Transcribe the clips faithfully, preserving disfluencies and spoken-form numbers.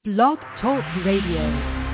Blog Talk Radio.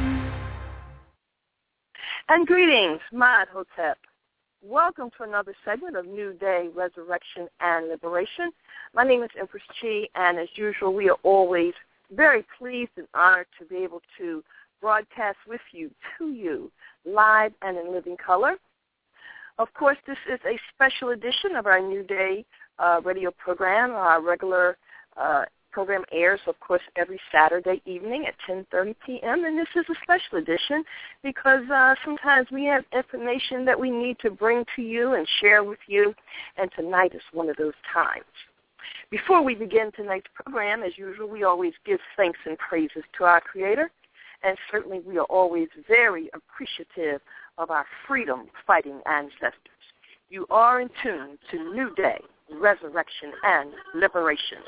And greetings, Ma'at Hotep. Welcome to another segment of New Day, Resurrection, and Liberation. My name is Empress Chi, and as usual, we are always very pleased and honored to be able to broadcast with you, to you, live and in living color. Of course, this is a special edition of our New Day uh, radio program. Our regular uh, program airs, of course, every Saturday evening at ten thirty p.m., and this is a special edition because uh, sometimes we have information that we need to bring to you and share with you, and tonight is one of those times. Before we begin tonight's program, as usual, we always give thanks and praises to our Creator, and certainly we are always very appreciative of our freedom-fighting ancestors. You are in tune to New Day, Resurrection, and Liberation.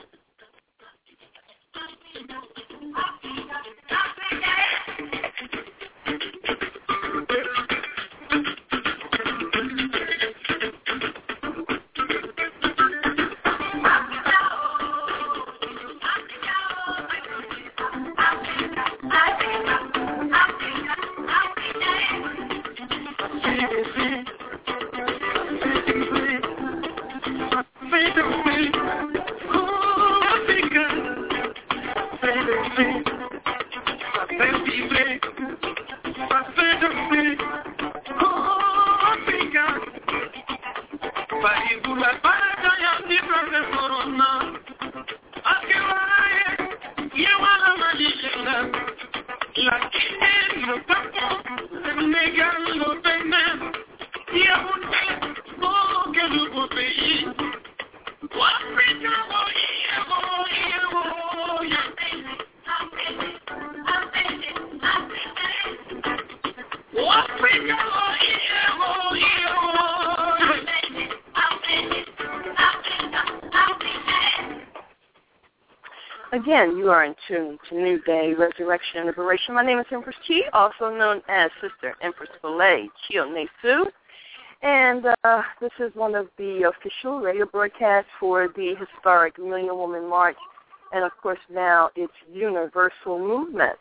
Again, you are in tune to New Day, Resurrection, and Liberation. My name is Empress Chi, also known as Sister Empress Filet Chionesu. And uh, this is one of the official radio broadcasts for the historic Million Woman March, and of course now it's Universal Movement.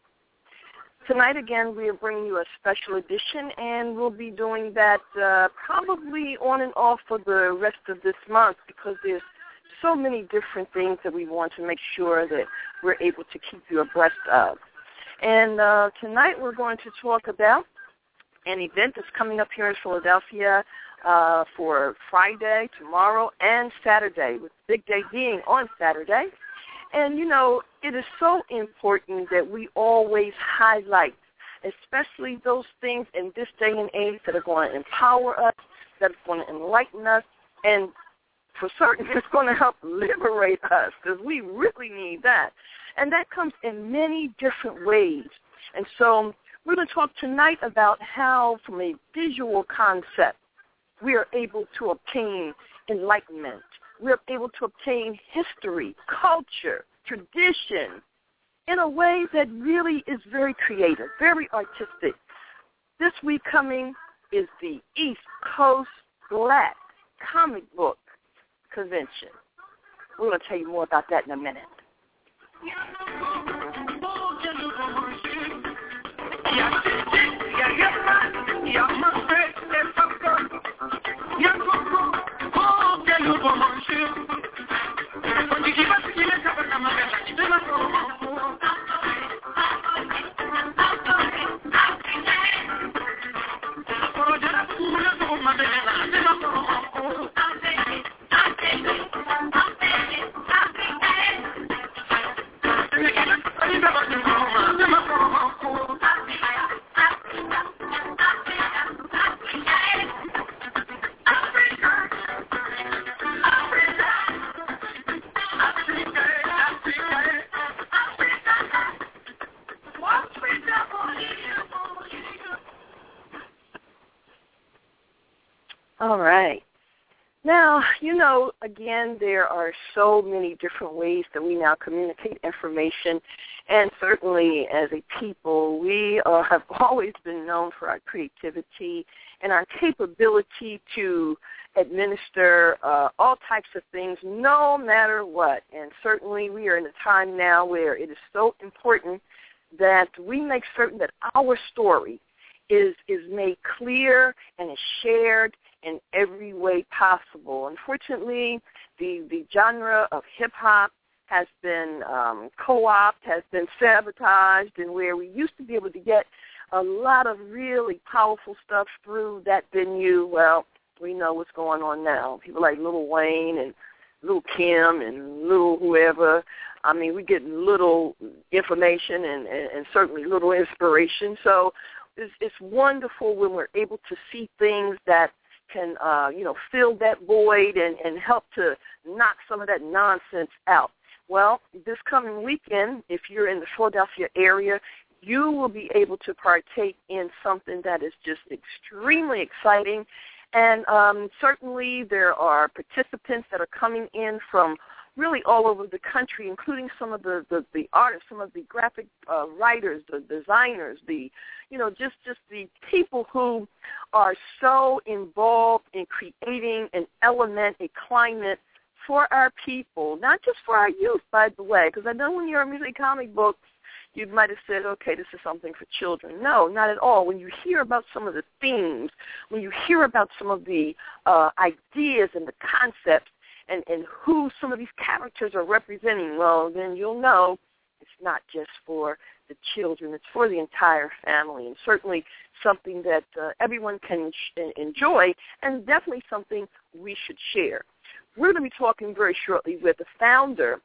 Tonight, again, we are bringing you a special edition, and we'll be doing that uh, probably on and off for the rest of this month because there's so many different things that we want to make sure that we're able to keep you abreast of. And uh, tonight we're going to talk about an event that's coming up here in Philadelphia uh, for Friday, tomorrow, and Saturday, with the big day being on Saturday. And, you know, it is so important that we always highlight, especially those things in this day and age that are going to empower us, that are going to enlighten us, and for certain it's going to help liberate us because we really need that. And that comes in many different ways. And so we're going to talk tonight about how, from a visual concept, we are able to obtain enlightenment. We're able to obtain history, culture, tradition, in a way that really is very creative, very artistic. This week coming is the East Coast Black Comic Book Convention. We're going to tell you more about that in a minute. All right. Now, you know, again, there are so many different ways that we now communicate information, and certainly as a people, we uh, have always been known for our creativity and our capability to administer uh, all types of things no matter what. And certainly we are in a time now where it is so important that we make certain that our story is is made clear and is shared in every way possible. Unfortunately, the, the genre of hip-hop has been um, co-opted, has been sabotaged, and where we used to be able to get a lot of really powerful stuff through that venue, well, we know what's going on now. People like Lil Wayne and Lil Kim and Lil whoever, I mean, we get little information and, and, and certainly little inspiration. So it's, it's wonderful when we're able to see things that can, uh, you know, fill that void and, and help to knock some of that nonsense out. Well, this coming weekend, if you're in the Philadelphia area, you will be able to partake in something that is just extremely exciting. And um, certainly there are participants that are coming in from really all over the country, including some of the, the, the artists, some of the graphic uh, writers, the designers, the, you know, just, just the people who are so involved in creating an element, a climate for our people, not just for our youth, by the way, because I know when you're reading comic books, you might have said, okay, this is something for children. No, not at all. When you hear about some of the themes, when you hear about some of the uh, ideas and the concepts, and, and who some of these characters are representing, well, then you'll know it's not just for the children. It's for the entire family, and certainly something that uh, everyone can sh- enjoy, and definitely something we should share. We're going to be talking very shortly with the founder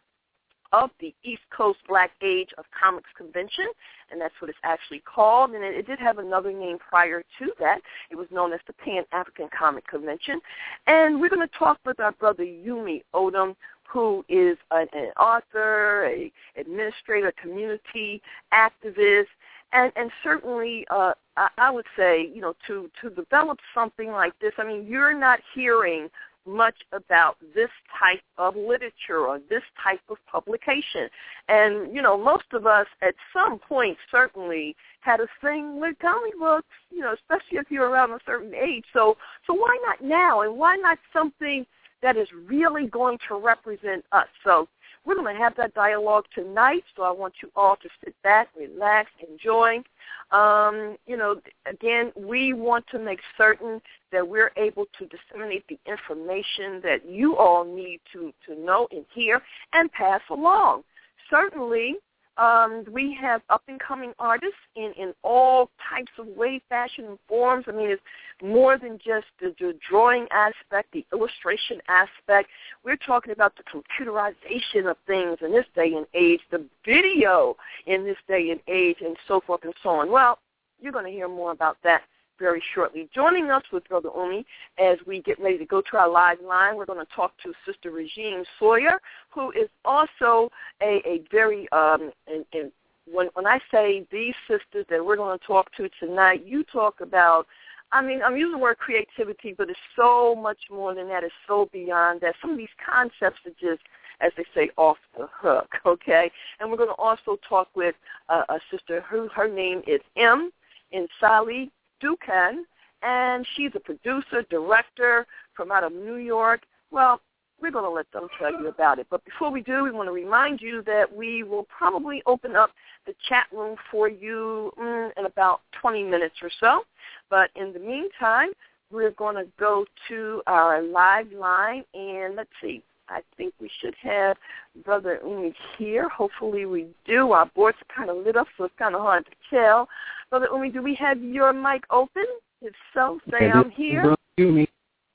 of the East Coast Black Age of Comics Convention, and that's what it's actually called. And it, it did have another name prior to that. It was known as the Pan-African Comic Convention. And we're going to talk with our brother Yumi Odom, who is an, an author, a administrator, community activist, and, and certainly uh, I, I would say, you know, to, to develop something like this, I mean, you're not hearing much about this type of literature or this type of publication. And, you know, most of us at some point certainly had a thing with comic books, you know, especially if you're around a certain age. So so why not now? And why not something that is really going to represent us? So we're going to have that dialogue tonight, so I want you all to sit back, relax, enjoy. Um, you know, again, we want to make certain that we're able to disseminate the information that you all need to, to know and hear and pass along. Certainly, um, we have up-and-coming artists in, in all types of ways, fashion, and forms. I mean, it's more than just the, the drawing aspect, the illustration aspect. We're talking about the computerization of things in this day and age, the video in this day and age, and so forth and so on. Well, you're going to hear more about that very shortly. Joining us with Brother Umi as we get ready to go to our live line, we're going to talk to Sister Regine Sawyer, who is also a, a very, um, and, and when, when I say these sisters that we're going to talk to tonight, you talk about, I mean, I'm using the word creativity, but it's so much more than that. It's so beyond that. Some of these concepts are just, as they say, off the hook, okay? And we're going to also talk with uh, a sister who her name is M. Insali Dukan, and she's a producer, director from out of New York. Well, we're going to let them tell you about it. But before we do, we want to remind you that we will probably open up the chat room for you mm, in about twenty minutes or so. But in the meantime, we're going to go to our live line, and let's see. I think we should have Brother Umi here. Hopefully we do. Our board's kind of lit up, so it's kind of hard to tell. Brother Umi, do we have your mic open? If so, say okay, I'm here. Brother Umi.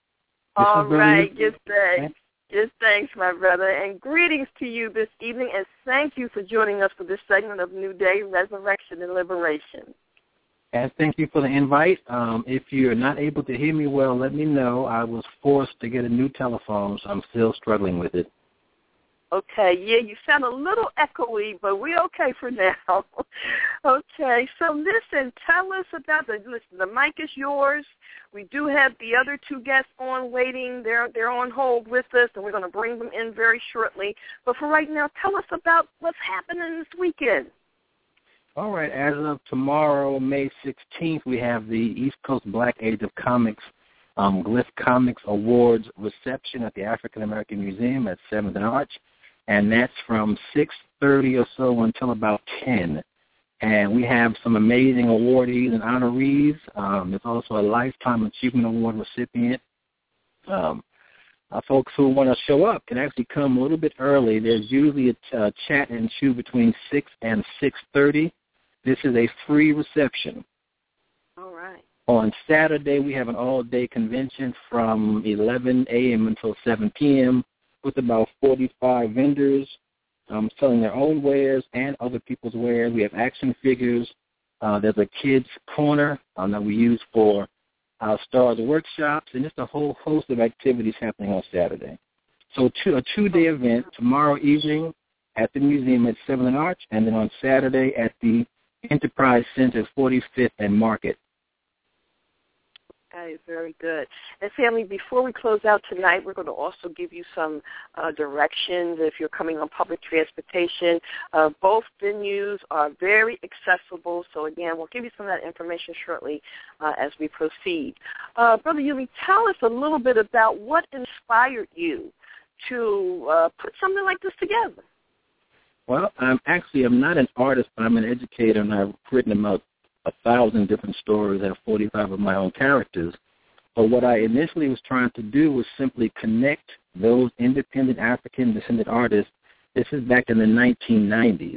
All right. Just thanks. Just thanks, my brother. And greetings to you this evening, and thank you for joining us for this segment of New Day, Resurrection and Liberation. And thank you for the invite. Um, if you're not able to hear me well, let me know. I was forced to get a new telephone, so I'm still struggling with it. Okay, yeah, you sound a little echoey, but we're okay for now. Okay, so listen, tell us about the, listen, the mic is yours. We do have the other two guests on waiting. They're, they're on hold with us, and we're going to bring them in very shortly. But for right now, tell us about what's happening this weekend. All right, as of tomorrow, May sixteenth, we have the East Coast Black Age of Comics um, Glyph Comics Awards reception at the African American Museum at seventh and Arch. And that's from six thirty or so until about ten. And we have some amazing awardees and honorees. Um, there's also a Lifetime Achievement Award recipient. Um, uh, folks who want to show up can actually come a little bit early. There's usually a uh, chat and chew between six and six thirty. This is a free reception. All right. On Saturday, we have an all-day convention from eleven a.m. until seven p.m., with about forty-five vendors um, selling their own wares and other people's wares. We have action figures. Uh, there's a kids' corner um, that we use for our stars workshops, and just a whole host of activities happening on Saturday. So two, a two-day event tomorrow evening at the museum at seventh and Arch, and then on Saturday at the Enterprise Center, forty-fifth and Market. Okay, very good. And family, before we close out tonight, we're going to also give you some uh, directions if you're coming on public transportation. Uh, both venues are very accessible. So, again, we'll give you some of that information shortly uh, as we proceed. Uh, Brother Yumi, tell us a little bit about what inspired you to uh, put something like this together. Well, I'm actually, I'm not an artist, but I'm an educator, and I've written about a thousand different stories. I have forty-five of my own characters. But what I initially was trying to do was simply connect those independent African descendant artists. This is back in the nineteen nineties.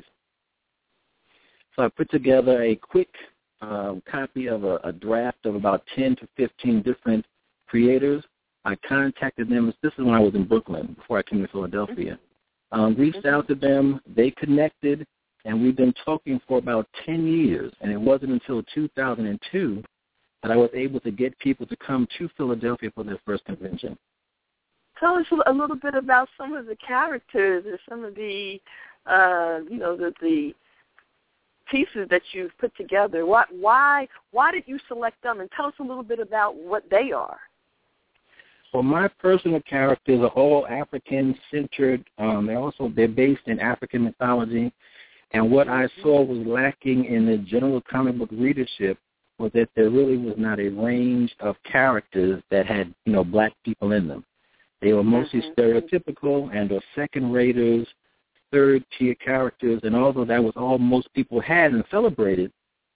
So I put together a quick uh, copy of a, a draft of about ten to fifteen different creators. I contacted them. This is when I was in Brooklyn, before I came to Philadelphia. Um, reached out to them. They connected. And we've been talking for about ten years, and it wasn't until two thousand two that I was able to get people to come to Philadelphia for their first convention. Tell us a little bit about some of the characters and some of the, uh, you know, the, the pieces that you've put together. Why, why, why did you select them? And tell us a little bit about what they are. Well, my personal characters are all African-centered. Um, they're also they're based in African mythology. And what I saw was lacking in the general comic book readership was that there really was not a range of characters that had, you know, black people in them. They were mostly mm-hmm. stereotypical and or second-raters, third-tier characters, and although that was all most people had and celebrated,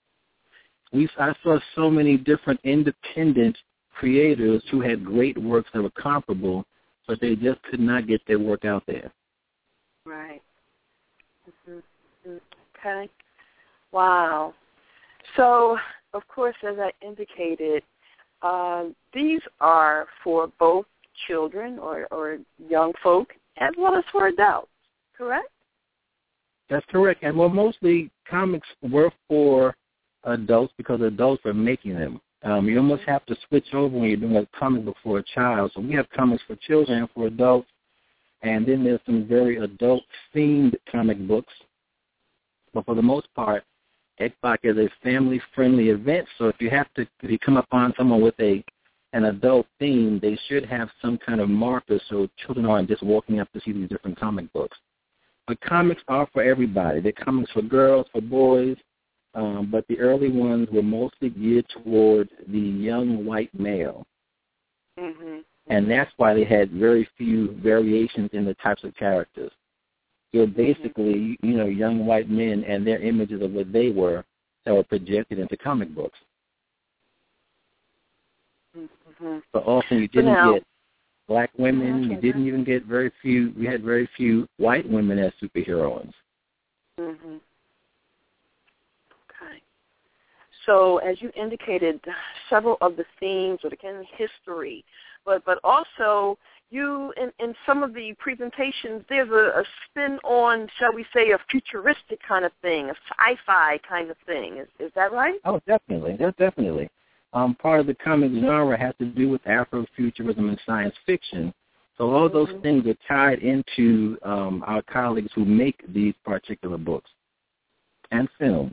we I saw so many different independent creators who had great works that were comparable, but they just could not get their work out there. Right. Mm-hmm. Okay. Wow. So, of course, as I indicated, um, these are for both children or, or young folk as well as for adults, correct? That's correct. And well, mostly comics were for adults because adults were making them. Um, you almost have to switch over when you're doing a comic book for a child. So we have comics for children and for adults. And then there's some very adult-themed comic books. But for the most part, E C B A C is a family-friendly event. So if you have to, if you come upon someone with a an adult theme, they should have some kind of marker so children aren't just walking up to see these different comic books. But comics are for everybody. They're comics for girls, for boys, um, but the early ones were mostly geared toward the young white male. Mm-hmm. And that's why they had very few variations in the types of characters. They're basically, you know, young white men and their images of what they were that were projected into comic books. Mm-hmm. But often you didn't now, get black women. You didn't even get very few. We had very few white women as superheroines. Mm-hmm. Okay. So as you indicated, several of the themes or the kind of history, but but also you in, in some of the presentations, there's a, a spin on, shall we say, a futuristic kind of thing, a sci-fi kind of thing. Is is that right? Oh, definitely. That's definitely. Um, part of the comic genre has to do with Afrofuturism and science fiction. So all those mm-hmm. things are tied into um, our colleagues who make these particular books and films.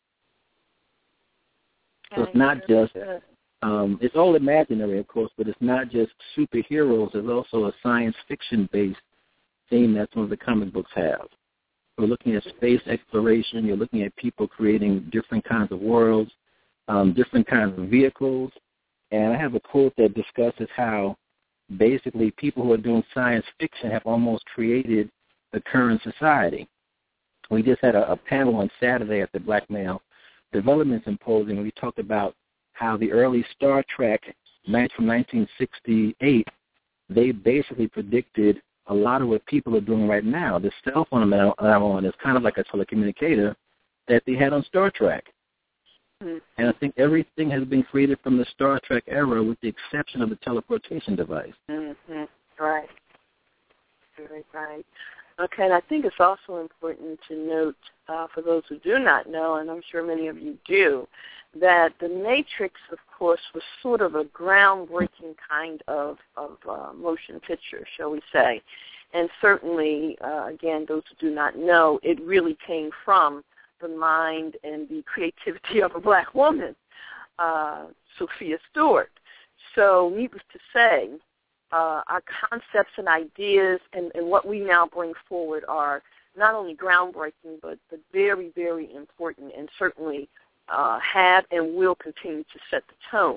So it's not just, um, it's all imaginary, of course, but it's not just superheroes. There's also a science fiction-based theme that some of the comic books have. We're looking at space exploration. You're looking at people creating different kinds of worlds, um, different kinds of vehicles. And I have a quote that discusses how basically people who are doing science fiction have almost created the current society. We just had a, a panel on Saturday at the Black Male Development Symposium. We talked about how the early Star Trek from nineteen sixty-eight, they basically predicted a lot of what people are doing right now. The cell phone that I'm on is kind of like a telecommunicator that they had on Star Trek. Mm-hmm. And I think everything has been created from the Star Trek era with the exception of the teleportation device. Mm-hmm. Right. Very right. Okay, and I think it's also important to note, uh, for those who do not know, and I'm sure many of you do, that The Matrix, of course, was sort of a groundbreaking kind of, of uh, motion picture, shall we say. And certainly, uh, again, those who do not know, it really came from the mind and the creativity of a black woman, uh, Sophia Stewart. So needless to say, uh, our concepts and ideas and, and what we now bring forward are not only groundbreaking, but, but very, very important, and certainly uh, have and will continue to set the tone.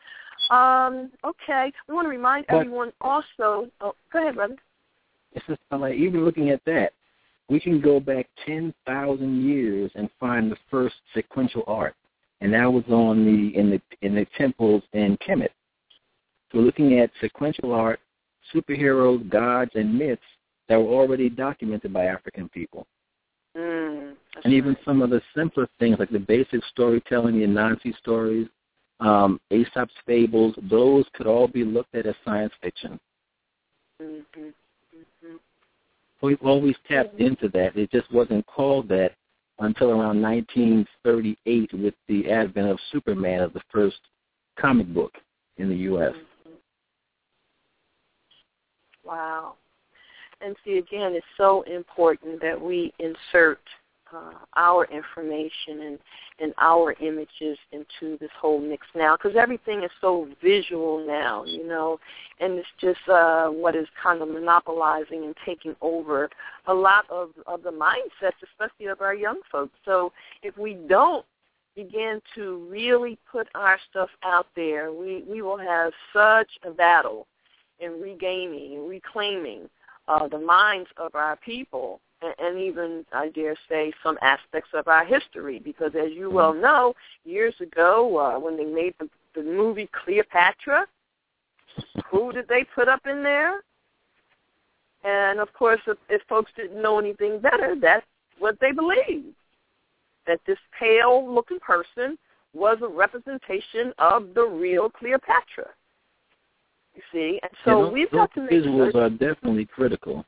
Um, okay, we want to remind but, everyone also. Oh, go ahead, brother. It's just like, even looking at that, we can go back ten thousand years and find the first sequential art, and that was on the in the in the temples in Kemet. So looking at sequential art, superheroes, gods, and myths that were already documented by African people. Mm, and even right. some of the simpler things like the basic storytelling, the Anansi stories, um, Aesop's fables, those could all be looked at as science fiction. Mm-hmm. Mm-hmm. We've always tapped mm-hmm. into that. It just wasn't called that until around nineteen thirty-eight with the advent of Superman as the first comic book in the U S Mm-hmm. Wow. And see, again, it's so important that we insert uh, our information and, and our images into this whole mix now, because everything is so visual now, you know, and it's just uh, what is kind of monopolizing and taking over a lot of, of the mindsets, especially of our young folks. So if we don't begin to really put our stuff out there, we, we will have such a battle in regaining and reclaiming uh, the minds of our people, and, and even, I dare say, some aspects of our history. Because as you well know, years ago uh, when they made the, the movie Cleopatra, who did they put up in there? And, of course, if, if folks didn't know anything better, that's what they believed, that this pale-looking person was a representation of the real Cleopatra. You see, and so you know, we've got to make visuals sure. are definitely critical.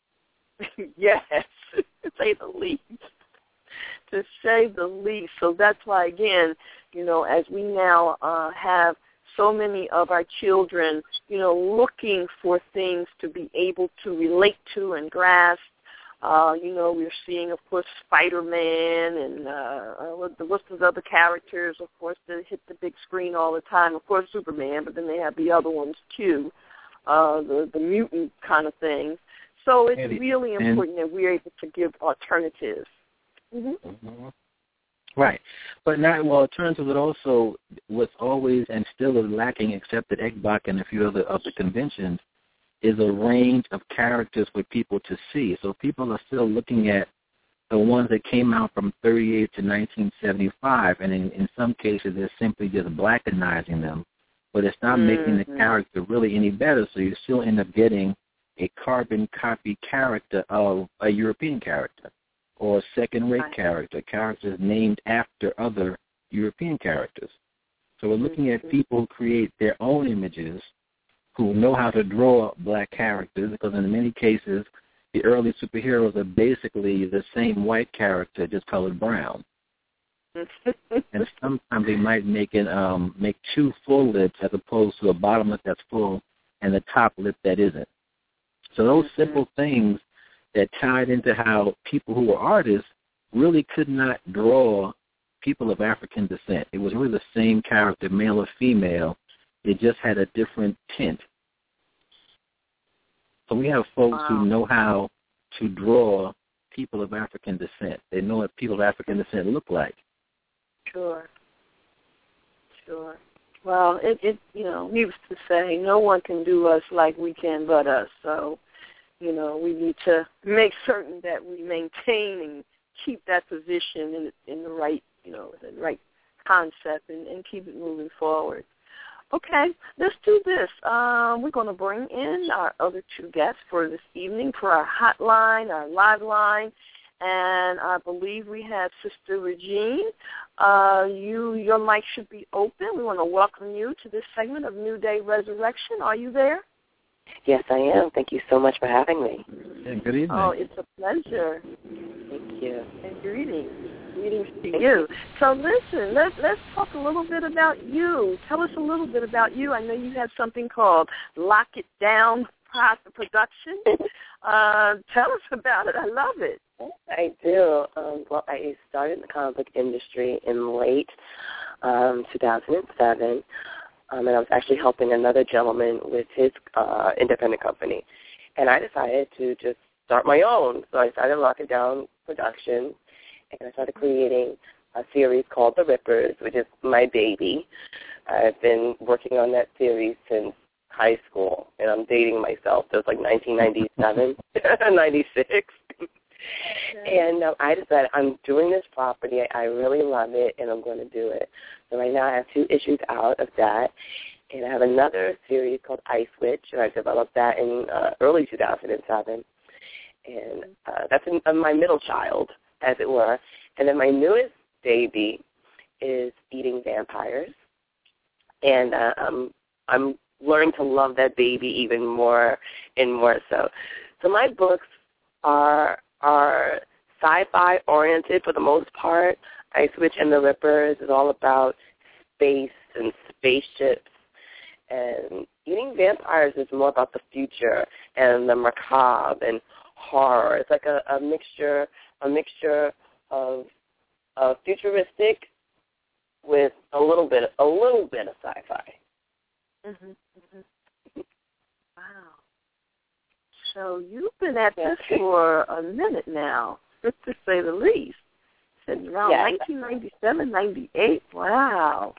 Yes, to say the least. To say the least. So that's why, again, you know, as we now uh, have so many of our children, you know, looking for things to be able to relate to and grasp. Uh, you know, we're seeing, of course, Spider-Man and uh, the list of other characters, of course, that hit the big screen all the time. Of course, Superman, but then they have the other ones, too, uh, the, the mutant kind of thing. So it's and, really important and, that we're able to give alternatives. Mm-hmm. Mm-hmm. Right. But not, well, alternatives, but also what's always and still is lacking, except at E C B A C and a few other of the conventions, is a range of characters for people to see. So people are still looking at the ones that came out from thirty-eight to nineteen seventy-five, and in, in some cases they're simply just blackenizing them, but it's not mm-hmm. making the character really any better, so you still end up getting a carbon copy character of a European character or a second-rate right. character, characters named after other European characters. So we're looking mm-hmm. at people who create their own images, who know how to draw black characters, because in many cases, the early superheroes are basically the same white character, just colored brown. And sometimes they might make it um, make two full lips as opposed to a bottom lip that's full and the top lip that isn't. So those mm-hmm. simple things that tied into how people who were artists really could not draw people of African descent. It was really the same character, male or female. It just had a different tint. So we have folks wow. who know how to draw people of African descent. They know what people of African descent look like. Sure. Sure. Well, it, it you know, needless to say, no one can do us like we can but us. So, you know, we need to make certain that we maintain and keep that position in in the right, you know, the right concept and, and keep it moving forward. Okay, let's do this. Um, we're going to bring in our other two guests for this evening for our hotline, our live line, and I believe we have Sister Regine. Uh, you, your mic should be open. We want to welcome you to this segment of New Day Resurrection. Are you there? Yes, I am. Thank you so much for having me. Yeah, good evening. Oh, it's a pleasure. Thank you. And greetings. Greetings to you. So listen, let's, let's talk a little bit about you. Tell us a little bit about you. I know you have something called Lock It Down Production. Uh, tell us about it. I love it. I do. Um, well, I started in the comic book industry in late um, two thousand seven. Um, and I was actually helping another gentleman with his uh, independent company. And I decided to just start my own. So I started Lock It Down Productions, and I started creating a series called The Rippers, which is my baby. I've been working on that series since high school, and I'm dating myself. So it's like nineteen ninety-seven, ninety-six. And um, I decided I'm doing this property. I really love it, and I'm going to do it. So right now I have two issues out of that, and I have another series called Ice Witch, and I developed that in uh, early two thousand seven. And uh, that's in, uh, my middle child, as it were. And then my newest baby is Eating Vampires, and uh, I'm, I'm learning to love that baby even more and more so. So my books are are sci-fi oriented for the most part. Ice Witch and the Rippers is all about space and spaceships, and Eating Vampires is more about the future and the macabre and horror. It's like a, a mixture, a mixture of, of futuristic with a little bit, a little bit of sci-fi. Mm-hmm, mm-hmm. Wow. So you've been at this for a minute now, to say the least. Since around yeah. nineteen ninety-seven, ninety-eight. Wow.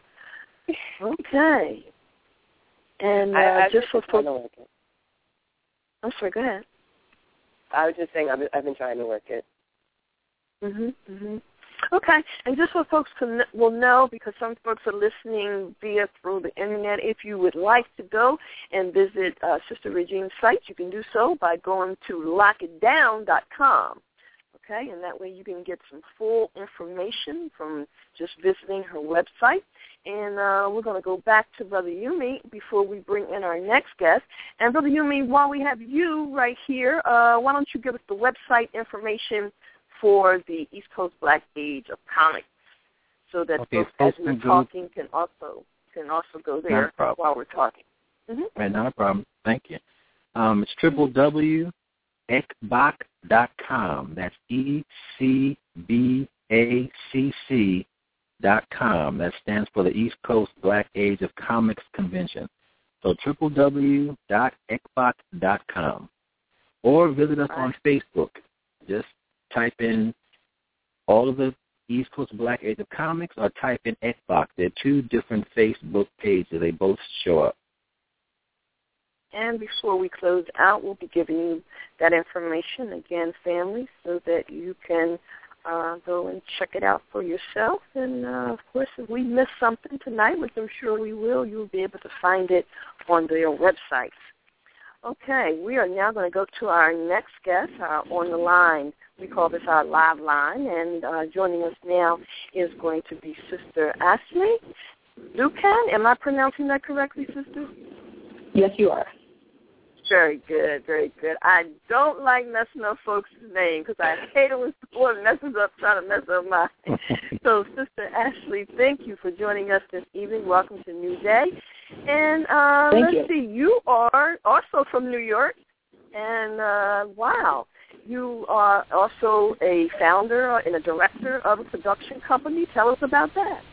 Okay. And uh, I, just for folks. It. I'm sorry, go ahead. I was just saying I've been, I've been trying to work it. Mhm. Mhm. Okay, and just so folks can, will know, because some folks are listening via through the internet, if you would like to go and visit uh, Sister Regine's site, you can do so by going to lock it down dot com. Okay, and that way you can get some full information from just visiting her website. And uh, we're going to go back to Brother Yumi before we bring in our next guest. And Brother Yumi, while we have you right here, uh, why don't you give us the website information for the East Coast Black Age of Comics, so that okay, folks, as we're talking, can also can also go there while we're talking. Mm-hmm. Right, not a problem. Thank you. Um, it's w w w dot e c b a c dot com. That's E C B A C C dot com. That stands for the East Coast Black Age of Comics Convention. So w w w dot e c b a c dot com. Or visit us on Facebook. Just type in all of the East Coast Black Age of Comics or type in E C B A C. There are two different Facebook pages. They both show up. And before we close out, we'll be giving you that information again, family, so that you can uh, go and check it out for yourself. And, uh, of course, if we miss something tonight, which I'm sure we will, you'll be able to find it on their websites. Okay, we are now going to go to our next guest uh, on the line. We call this our live line, and uh, joining us now is going to be Sister Ashley Lucan. Am I pronouncing that correctly, Sister? Yes, you are. Very good, very good. I don't like messing up folks' names because I hate it when someone messes up, trying to mess up mine. So, Sister Ashley, thank you for joining us this evening. Welcome to New Day. And uh, let's you. see, you are also from New York. And, uh, wow, you are also a founder and a director of a production company. Tell us about that.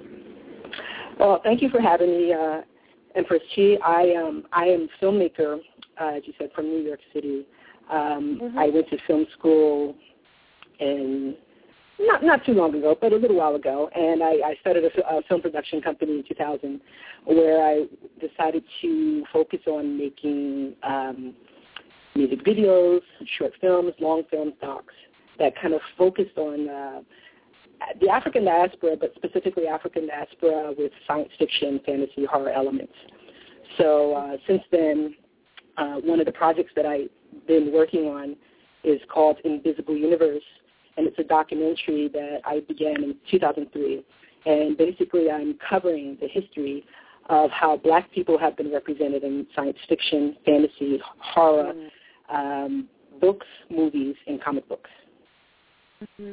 Well, thank you for having me, uh, Empress Chi. I, um, I am a filmmaker, uh, as you said, from New York City. Um, mm-hmm. I went to film school in not not too long ago, but a little while ago, and I, I started a, a film production company in two thousand where I decided to focus on making um, music videos, short films, long film docs that kind of focused on uh, the African diaspora, but specifically African diaspora with science fiction, fantasy, horror elements. So uh, since then, uh, one of the projects that I've been working on is called Invisible Universe, and it's a documentary that I began in two thousand three. And basically I'm covering the history of how black people have been represented in science fiction, fantasy, horror, mm-hmm. um, books, movies, and comic books. Mm-hmm.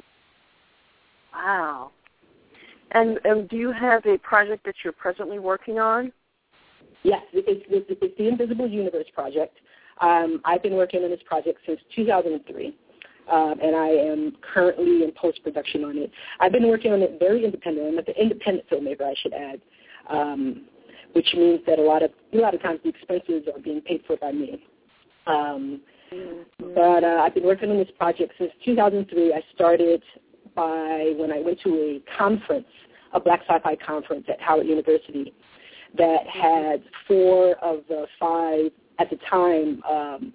Wow. And, and do you have a project that you're presently working on? Yes, it's, it's, it's the Invisible Universe project. Um, I've been working on this project since two thousand three, um, and I am currently in post-production on it. I've been working on it very independent. I'm an independent filmmaker, I should add, um, which means that a lot of a lot of times the expenses are being paid for by me. Um, mm-hmm. But uh, I've been working on this project since two thousand three. I started by when I went to a conference, a Black Sci-Fi conference at Howard University that had four of the five, at the time, um,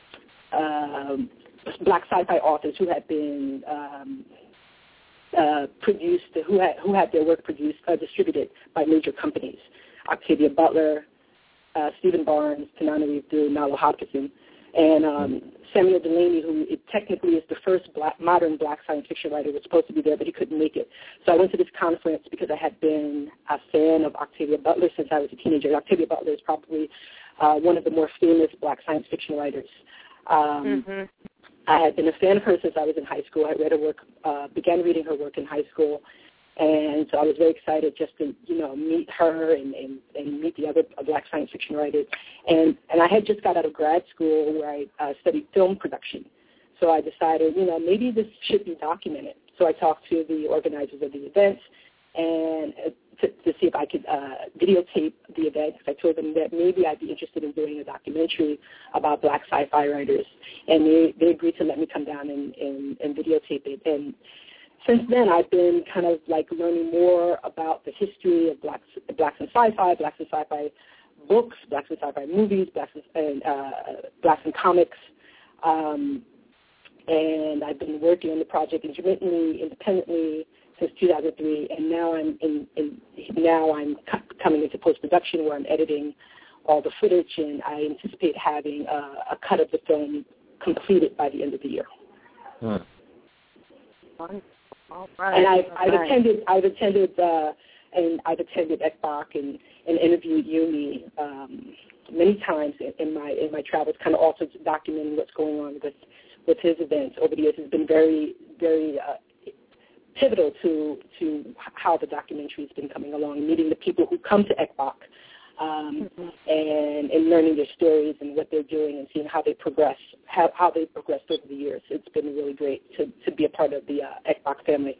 um, Black sci-fi authors who had been um, uh, produced, who had who had their work produced, uh, distributed by major companies: Octavia Butler, uh, Stephen Barnes, Tananarive Due, Nalo Hopkinson, and um, Samuel Delany, who it technically is the first black, modern black science fiction writer, was supposed to be there, but he couldn't make it. So I went to this conference because I had been a fan of Octavia Butler since I was a teenager. Octavia Butler is probably uh, one of the more famous black science fiction writers. Um, mm-hmm. I had been a fan of hers since I was in high school. I read her work, uh, began reading her work in high school, and so I was very excited just to, you know, meet her and, and, and meet the other black science fiction writers. And, and I had just got out of grad school where I uh, studied film production. So I decided, you know, maybe this should be documented. So I talked to the organizers of the event and uh, to, to see if I could uh, videotape the event, because I told them that maybe I'd be interested in doing a documentary about black sci-fi writers. And they, they agreed to let me come down and, and, and videotape it. And since then, I've been kind of like learning more about the history of blacks, blacks in sci-fi, blacks in sci-fi books, blacks in sci-fi movies, blacks in, uh, blacks in comics. Um, and I've been working on the project intermittently, independently since two thousand three, and now I'm in, in now I'm c- coming into post-production where I'm editing all the footage, and I anticipate having a, a cut of the film completed by the end of the year. Hmm. All right. And I've, All I've right. attended, I've attended, uh, and I've attended E C B A C and, and interviewed Yumi um, many times in, in my in my travels, kind of also documenting what's going on with with his events over the years. Has been very, very uh, pivotal to to how the documentary has been coming along, meeting the people who come to E C B A C. Um, mm-hmm. and, and learning their stories and what they're doing and seeing how they progress, how, how they progressed over the years. It's been really great to, to be a part of the uh, E C B A C family.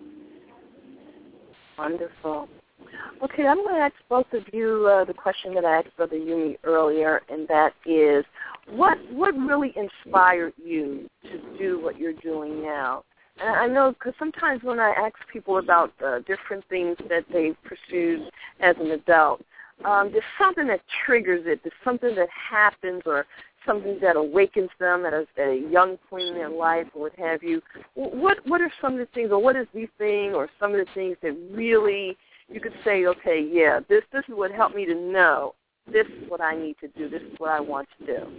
Wonderful. Okay, I'm going to ask both of you uh, the question that I asked Brother Yumi earlier, and that is, what what really inspired you to do what you're doing now? And I know because sometimes when I ask people about uh, different things that they've pursued as an adult, Um, there's something that triggers it. There's something that happens or something that awakens them at a, at a young point in their life or what have you. What what are some of the things, or what is the thing or some of the things that really you could say, okay, yeah, this, this is what helped me to know this is what I need to do. This is what I want to do.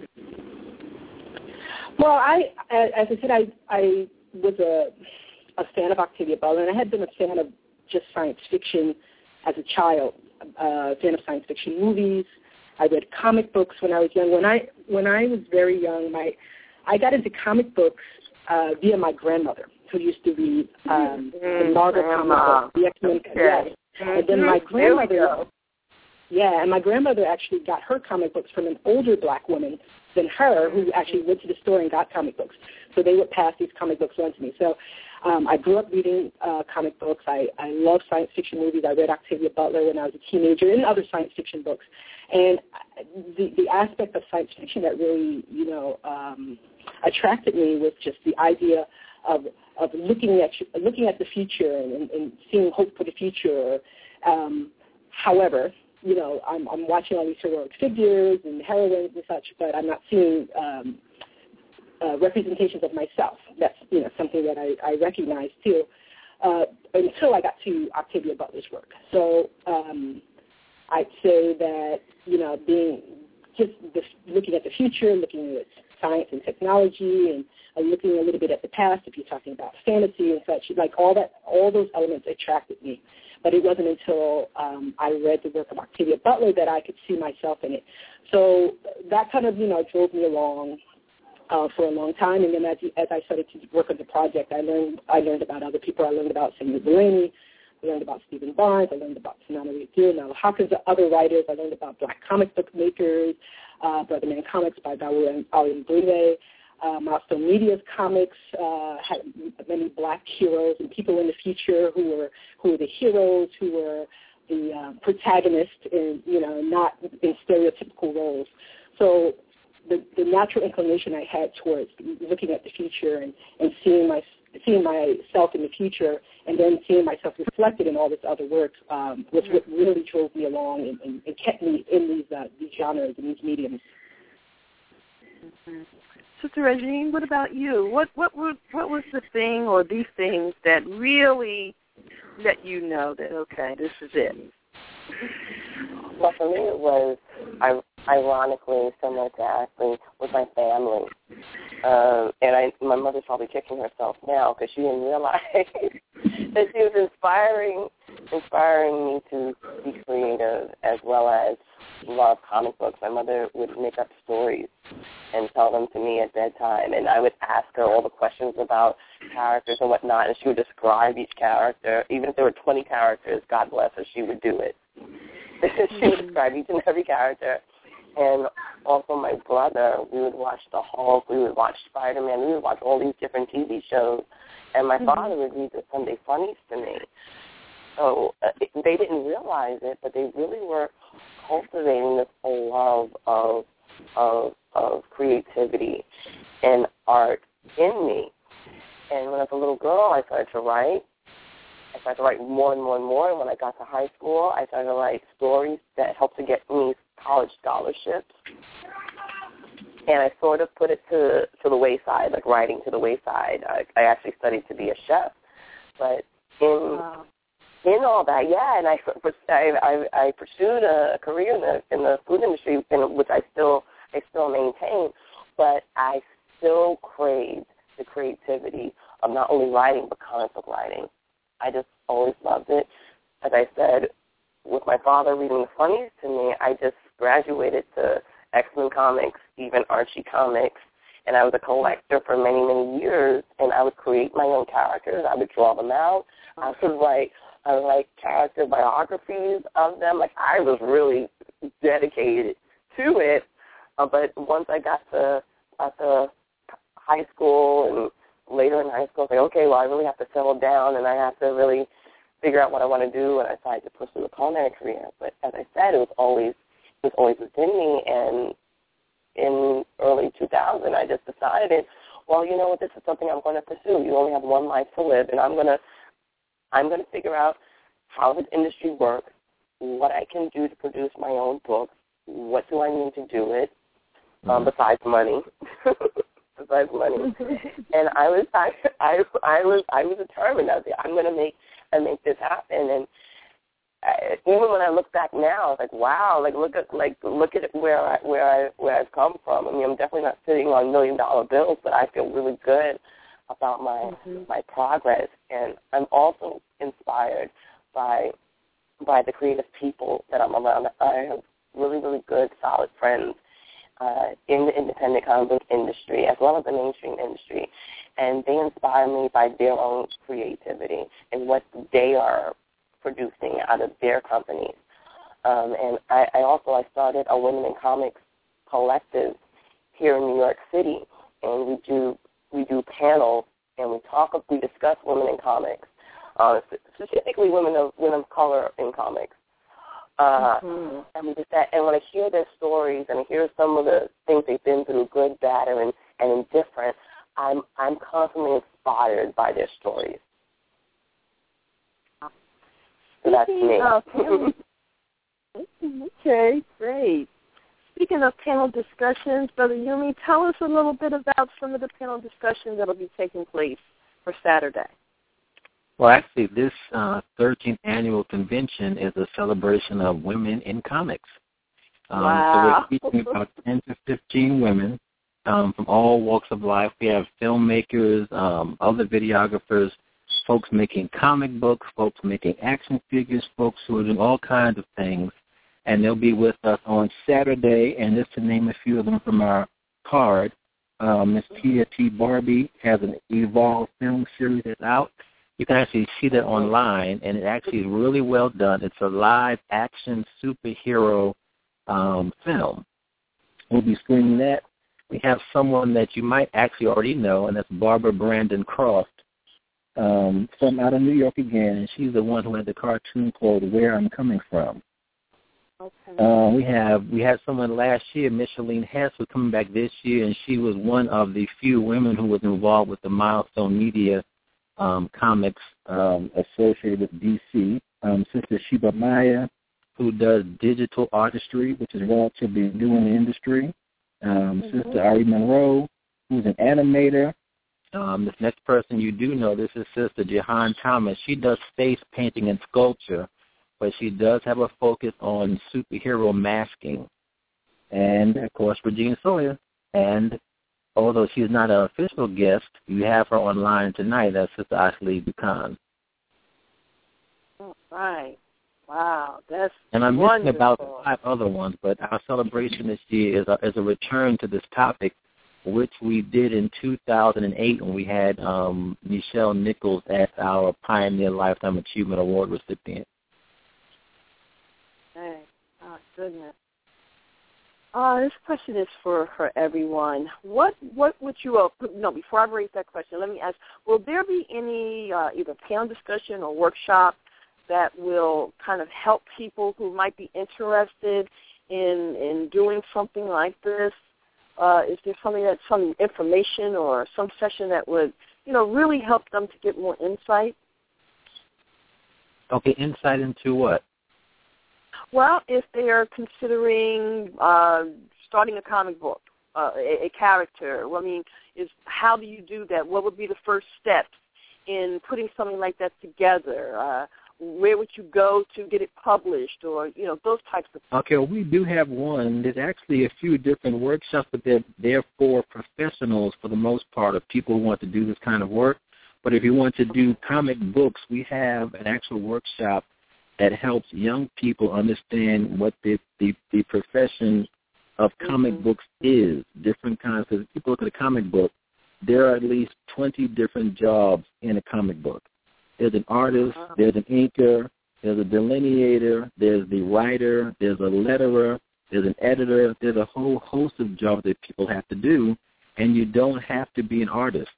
Well, I, as I said, I, I was a, a fan of Octavia Butler, and I had been a fan of just science fiction as a child. Uh, fan of science fiction movies. I read comic books when I was young. When I when I was very young, my I got into comic books uh, via my grandmother, who used to read um, mm-hmm. the Marvel comic books, the X-Men. Okay. Yes. Mm-hmm. And then my grandmother, Yeah, and my grandmother actually got her comic books from an older black woman than her who actually went to the store and got comic books. So they would pass these comic books on to me. So um, I grew up reading uh, comic books. I, I love science fiction movies. I read Octavia Butler when I was a teenager and other science fiction books. And the, the aspect of science fiction that really, you know, um, attracted me was just the idea of of looking at looking at the future and, and seeing hope for the future. Um, however, you know, I'm, I'm watching all these heroic figures and heroines and such, but I'm not seeing um, uh, representations of myself. That's, you know, something that I, I recognize too, uh, until I got to Octavia Butler's work. So um, I'd say that, you know, being just the, looking at the future, looking at science and technology, and uh, looking a little bit at the past, if you're talking about fantasy and such, like all that, all those elements attracted me. But it wasn't until um, I read the work of Octavia Butler that I could see myself in it. So that kind of, you know, drove me along uh, for a long time. And then as, as I started to work on the project, I learned I learned about other people. I learned about Samuel Delaney. I learned about Stephen Barnes. I learned about Sanana Riddle, Nala Hawkins, other writers. I learned about black comic book makers, uh, Brother Man Comics by Dawu Alimbrule. Uh, Milestone Media's comics uh, had many black heroes and people in the future who were who were the heroes, who were the uh, protagonists, in, you know, not in stereotypical roles. So the, the natural inclination I had towards looking at the future and, and seeing my seeing myself in the future, and then seeing myself reflected in all this other work um, was what really drove me along and, and, and kept me in these uh, these genres and these mediums. Mm-hmm. Sister Regine, what about you? What what was what was the thing or these things that really let you know that, okay, this is it? Well, for me it was, ironically, similar to Ashley, with my family. Um, and I, my mother's probably kicking herself now because she didn't realize that she was inspiring, inspiring me to be creative as well as love comic books. My mother would make up stories and tell them to me at bedtime, and I would ask her all the questions about characters and whatnot, and she would describe each character. Even if there were twenty characters, God bless her, she would do it. She would describe each and every character. And also my brother, we would watch The Hulk, we would watch Spider-Man, we would watch all these different T V shows, and my mm-hmm. father would read the Sunday Funnies to me. So uh, they didn't realize it, but they really were cultivating this whole love of of of creativity and art in me. And when I was a little girl, I started to write. I started to write more and more and more. And when I got to high school, I started to write stories that helped to get me college scholarships. And I sort of put it to, to the wayside, like writing to the wayside. I, I actually studied to be a chef. But in wow. in all that, yeah, and I, I, I pursued a career in the in the food industry, in, which I still I still maintain. But I still crave the creativity of not only writing but comic book writing. I just always loved it. As I said, with my father reading the funnies to me, I just graduated to X-Men comics, even Archie comics, and I was a collector for many, many years, and I would create my own characters. I would draw them out. I would write, I would write character biographies of them. Like, I was really dedicated to it, uh, but once I got to, got to high school and later in high school, I was like, okay, well, I really have to settle down, and I have to really figure out what I want to do, and I decided to pursue a culinary career. But as I said, it was always it was always within me, and in early two thousand, I just decided, well, you know what, this is something I'm going to pursue. You only have one life to live, and I'm going to I'm going to figure out how this industry works, what I can do to produce my own books, what do I need to do it, um, besides money. besides money. And I was I, I I was I was determined. I was like, I'm going to make and make this happen. And I, even when I look back now, it's like, wow, like look at like look at where I where I where I've come from. I mean, I'm definitely not sitting on million dollar bills, but I feel really good about my mm-hmm. my progress. And I'm also inspired by by the creative people that I'm around. I have really really good solid friends uh, in the independent comic book industry as well as the mainstream industry, and they inspire me by their own creativity and what they are producing out of their companies. Um, and I, I also I started a Women in Comics collective here in New York City, and we do we do panels and we talk we discuss women in comics, uh, specifically women of women of color in comics. Uh, mm-hmm. And we just that, and when I hear their stories and I hear some of the things they've been through, good, bad, and and indifferent, I'm I'm constantly inspired by their stories. So that's me. Of, okay, great. Speaking of panel discussions, Brother Yumi, tell us a little bit about some of the panel discussions that will be taking place for Saturday. Well, actually, this uh, thirteenth annual convention is a celebration of women in comics. Um, wow. So we're featuring about ten to fifteen women um, from all walks of life. We have filmmakers, um, other videographers, folks making comic books, folks making action figures, folks who are doing all kinds of things. And they'll be with us on Saturday, and just to name a few of them from our card, um, Miss Tia T. Barbie has an Evolve film series that's out. You can actually see that online, and it actually is really well done. It's a live action superhero um, film. We'll be screening that. We have someone that you might actually already know, and that's Barbara Brandon Croft um, from out of New York again, and she's the one who had the cartoon called Where I'm Coming From. Okay. Uh, we have we had someone last year, Micheline Hess, who's coming back this year, and she was one of the few women who was involved with the Milestone Media um, comics um, associated with D C. Um, Sister Sheba Maya, who does digital artistry, which is relatively new in the industry. Um, mm-hmm. Sister Ari Monroe, who's an animator. Um, this next person you do know, this is Sister Jahan Thomas. She does face painting and sculpture, but she does have a focus on superhero masking. And, of course, Regina Sawyer. And although she's not an official guest, you have her online tonight. That's Sister Ashley Buchan. All right. Wow, that's And I'm wonderful. missing about five other ones, but our celebration this year is a, is a return to this topic, which we did in two thousand eight when we had um, Michelle Nichols as our Pioneer Lifetime Achievement Award recipient. Hey, oh, goodness. Uh, this question is for, for everyone. What what would you, uh, no, before I raise that question, let me ask, will there be any uh, either panel discussion or workshop that will kind of help people who might be interested in in doing something like this? Uh, is there something that, some information or some session that would, you know, really help them to get more insight? Okay, insight into what? Well, if they are considering uh, starting a comic book, uh, a, a character, well, I mean, is how do you do that? What would be the first steps in putting something like that together? Uh, where would you go to get it published, or, you know, those types of things? Okay, well, we do have one. There's actually a few different workshops, but they're, they're for professionals for the most part, of people who want to do this kind of work. But if you want to do comic books, we have an actual workshop that helps young people understand what the, the, the profession of comic mm-hmm. books is, different kinds. Because if people look at a comic book, there are at least twenty different jobs in a comic book. There's an artist, uh-huh. there's an inker, there's a delineator, there's the writer, there's a letterer, there's an editor. There's a whole host of jobs that people have to do, and you don't have to be an artist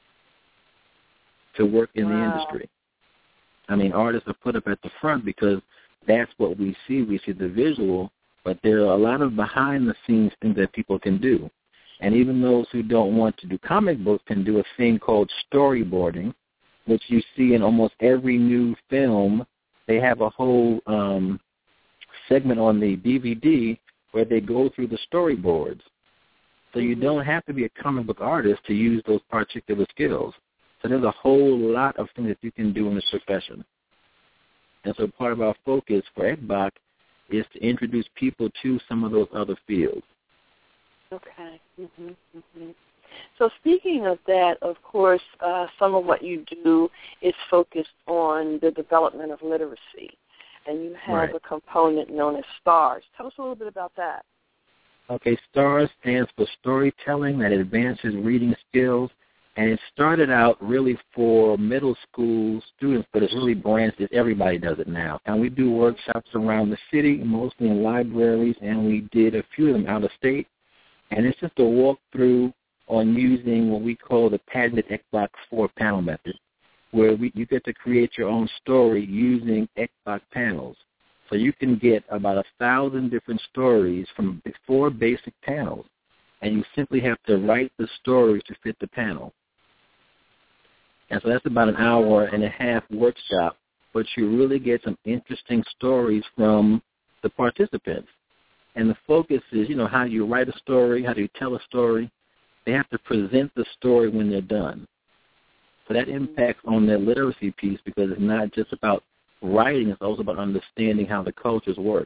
to work in wow. the industry. I mean, artists are put up at the front because that's what we see. We see the visual, but there are a lot of behind-the-scenes things that people can do. And even those who don't want to do comic books can do a thing called storyboarding, which you see in almost every new film. They have a whole um, segment on the D V D where they go through the storyboards. So you don't have to be a comic book artist to use those particular skills. So there's a whole lot of things that you can do in this profession. And so part of our focus for E C B A C is to introduce people to some of those other fields. Okay. Mm-hmm, mm-hmm. So speaking of that, of course, uh, some of what you do is focused on the development of literacy, and you have right. a component known as STARS. Tell us a little bit about that. Okay, STARS stands for Storytelling That Advances Reading Skills. And it started out really for middle school students, but it's really branched. Everybody does it now. And we do workshops around the city, mostly in libraries, and we did a few of them out of state. And it's just a walkthrough on using what we call the patented E C B O C four panel method, where we, you get to create your own story using E C B O C panels. So you can get about a thousand different stories from four basic panels, and you simply have to write the stories to fit the panel. And so that's about an hour and a half workshop, but you really get some interesting stories from the participants. And the focus is, you know, how do you write a story, how do you tell a story. They have to present the story when they're done. So that impacts on their literacy piece because it's not just about writing, it's also about understanding how the cultures work.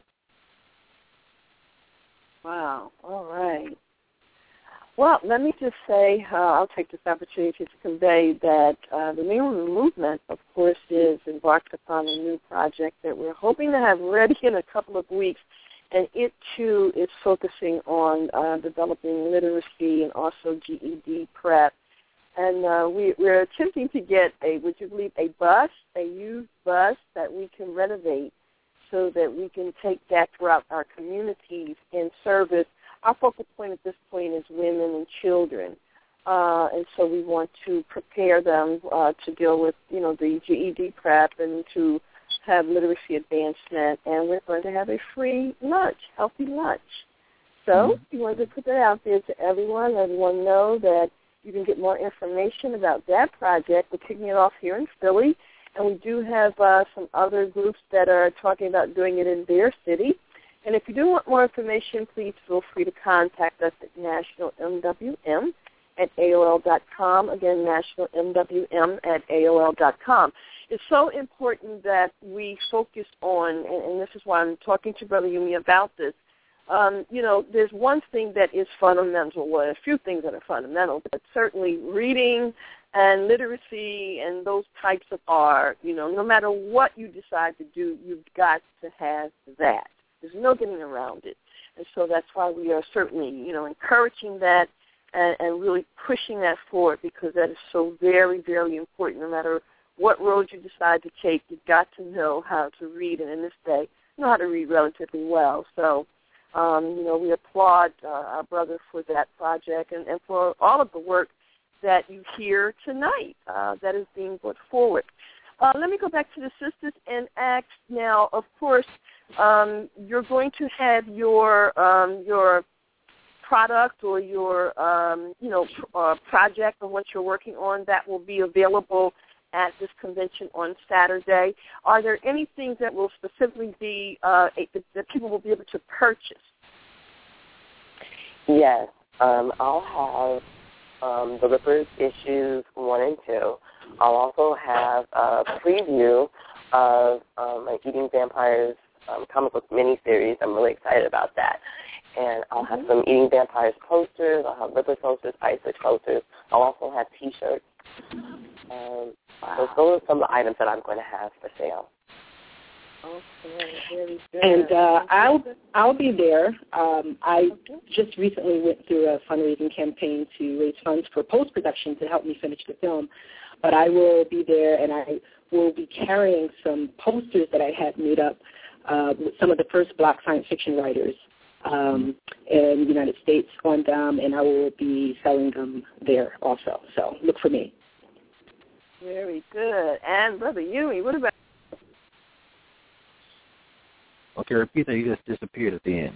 Wow. All right. Well, let me just say, uh, I'll take this opportunity to convey that uh, the New Movement, of course, is embarked upon a new project that we're hoping to have ready in a couple of weeks, and it, too, is focusing on uh, developing literacy and also G E D prep. And uh, we, we're attempting to get a, would you believe, a bus, a used bus that we can renovate so that we can take that throughout our communities in service. Our focal point at this point is women and children, uh, and so we want to prepare them uh, to deal with, you know, the G E D prep and to have literacy advancement, and we're going to have a free lunch, healthy lunch. So mm-hmm. we wanted to put that out there to everyone, let everyone know that you can get more information about that project. We're kicking it off here in Philly, and we do have uh, some other groups that are talking about doing it in their city. And if you do want more information, please feel free to contact us at National M W M at A O L dot com. Again, National M W M at A O L dot com. It's so important that we focus on, and, and this is why I'm talking to Brother Yumi about this, um, you know, there's one thing that is fundamental, well, a few things that are fundamental, but certainly reading and literacy and those types of art, you know, no matter what you decide to do, you've got to have that. There's no getting around it. And so that's why we are certainly, you know, encouraging that and, and really pushing that forward because that is so very, very important. No matter what road you decide to take, you've got to know how to read, and in this day, know how to read relatively well. So, um, you know, we applaud uh, our brother for that project and, and for all of the work that you hear tonight uh, that is being put forward. Uh, let me go back to the sisters and ask now, of course, um, you're going to have your um, your product or your, um, you know, uh, project or what you're working on that will be available at this convention on Saturday. Are there any things that will specifically be, uh, that people will be able to purchase? Yes. Um, I'll have um, the Rippers issues one and two. I'll also have a preview of um, my Eating Vampires um, comic book miniseries. I'm really excited about that. And I'll have some Eating Vampires posters. I'll have Rippers posters, Ice Witch posters. I'll also have T-shirts. Um, wow. So those are some of the items that I'm going to have for sale. Okay, very good. And uh, I'll I'll be there. Um, I just recently went through a fundraising campaign to raise funds for post-production to help me finish the film. But I will be there, and I will be carrying some posters that I had made up uh, with some of the first Black science fiction writers um, in the United States on them, and I will be selling them there also. So look for me. Very good. And Brother Yumi, what about? Okay, repeat that. You just disappeared at the end.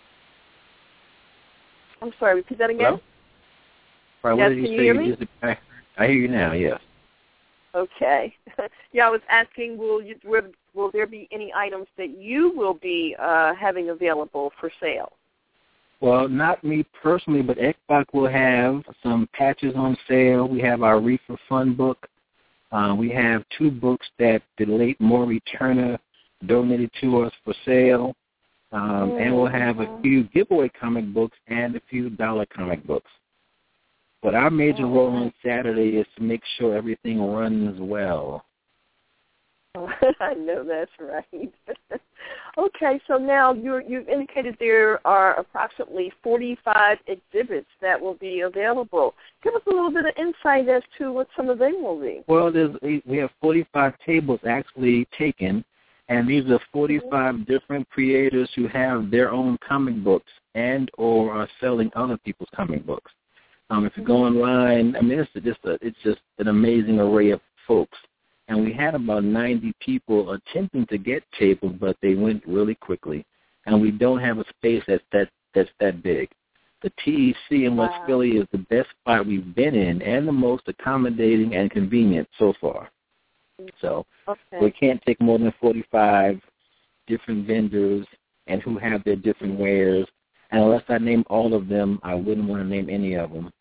I'm sorry, repeat that again? Right, yes, what did you can say? you hear You me? just, I, I hear you now, yes. Okay. yeah, I was asking, will you, will, will there be any items that you will be uh, having available for sale? Well, not me personally, but E C B O C will have some patches on sale. We have our Reefer Fun book. Uh, we have two books that the late Maury Turner donated to us for sale. Um, mm-hmm. And we'll have a few giveaway comic books and a few dollar comic books. But our major role on Saturday is to make sure everything runs well. I know that's right. Okay, so now you're, you've indicated there are approximately forty-five exhibits that will be available. Give us a little bit of insight as to what some of them will be. Well, there's we have forty-five tables actually taken, and these are forty-five mm-hmm. different creators who have their own comic books and or are selling other people's comic books. Um, if you go online, I mean, it's just a, it's just an amazing array of folks. And we had about ninety people attempting to get tables, but they went really quickly. And we don't have a space that's that that's that big. The T E C in wow. West Philly is the best spot we've been in, and the most accommodating and convenient so far. So okay. we can't take more than forty-five different vendors and who have their different wares. And unless I name all of them, I wouldn't want to name any of them.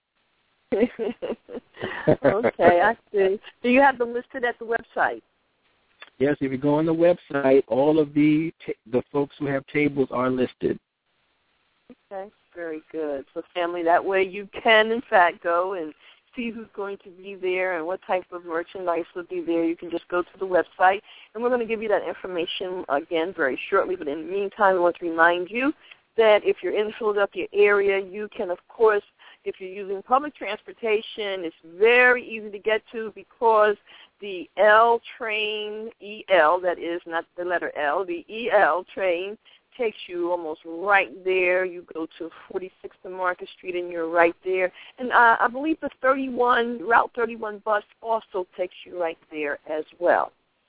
Okay, I see. Do you have them listed at the website? Yes, if you go on the website, all of the t- the folks who have tables are listed. Okay, very good. So, family, that way you can, in fact, go and see who's going to be there and what type of merchandise will be there. You can just go to the website, and we're going to give you that information again very shortly. But in the meantime, I want to remind you that if you're in the Philadelphia area, you can, of course, if you're using public transportation, it's very easy to get to because the L train, E L, that is not the letter L, the E L train takes you almost right there. You go to forty-sixth and Market Street, and you're right there. And uh, I believe the thirty-one Route thirty-one bus also takes you right there as well.